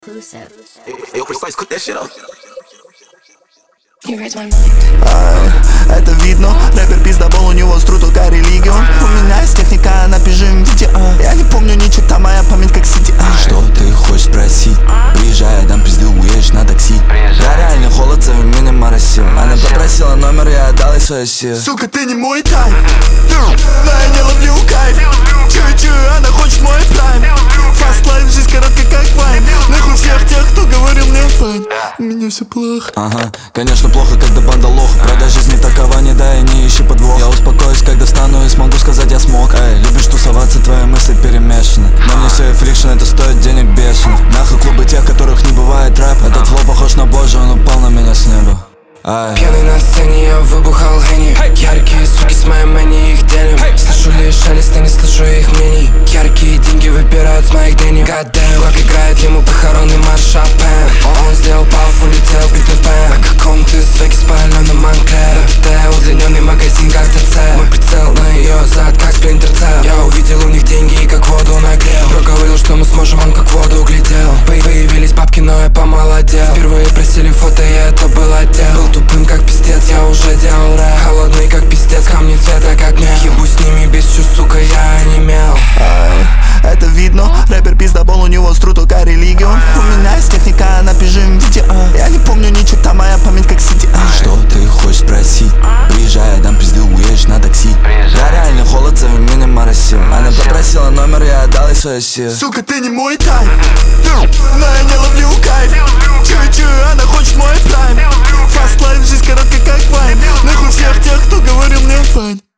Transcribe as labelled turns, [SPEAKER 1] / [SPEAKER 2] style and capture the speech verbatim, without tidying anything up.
[SPEAKER 1] Eu precise cut that shit up.
[SPEAKER 2] Ай, это видно, рэпер пиздобол, у него стру только религион. У меня есть техника, напишем видео. Я не помню ничего, там моя память как сити.
[SPEAKER 3] Что ты хочешь спросить? Приезжай, дам пизды, уедешь на такси. Я реально холод, зови меня моросил. Она попросила номер, я отдал ей свою силу.
[SPEAKER 2] Сука, ты не мой тайп, но я не ловлю кайф. Чую-чую, она хочет мой прайм. Fast life, жизнь короткая как вайн. Нахуй всех тех, кто говорил мне файн. У меня все плохо.
[SPEAKER 3] Ага, конечно плохо, когда банда лох. Правда, жизнь не такова, не дай, не ищи подвох. Я успокоюсь, когда встану и смогу сказать я смог. Эй, любишь тусоваться, твои мысли перемешаны. Но мне все фрикшн, это стоит денег бешено. Нахуй клубы тех, которых не бывает рэп. Этот флоу похож на Божий, он упал на меня с неба. Ай.
[SPEAKER 4] Пьяный на сцене, я выбухал Henny. Яркие суки с моей мэни, их делим. Слышу лишь шелест, и не слышу их мнений. Яркие деньги выпирают с моих денег. Goddamn, Глок играет ему похоронный марш Шопен. Он сделал паф, улетел Питер Пэн. На каком ты свеке спаленном Монклер. ТТ, удлиненный магазин как ТЦ. Мой прицел на ее зад, как Спринтер Цел. Я увидел у них деньги и как воду нагрел. Бро говорил, что мы сможем, он как воду углядел. Появились бабки, но я помолодел. Впервые просили фото, и это был отдел. Тупым как пиздец, я уже делал рэп. Холодный как пиздец, камни цвета как мел. Ебу с ними без чувств, сука, я онемел.
[SPEAKER 2] Ай, это видно, рэпер пиздобол, у него стру только религион. У меня есть техника, напишем видео. Я не помню ничего, там моя память как сити.
[SPEAKER 3] Что ты хочешь спросить? Приезжай, дам пизды, уедешь на такси. Я реально холод, зови меня моросил. Она попросила номер, я отдал ей свою силу.
[SPEAKER 2] Сука, ты не мой тайп, но я не ловлю кайф. Чую-чую, она хочет мой прайм. Fast life, жизнь короткая как вайн. Нахуй всех тех, кто говорил мне файн.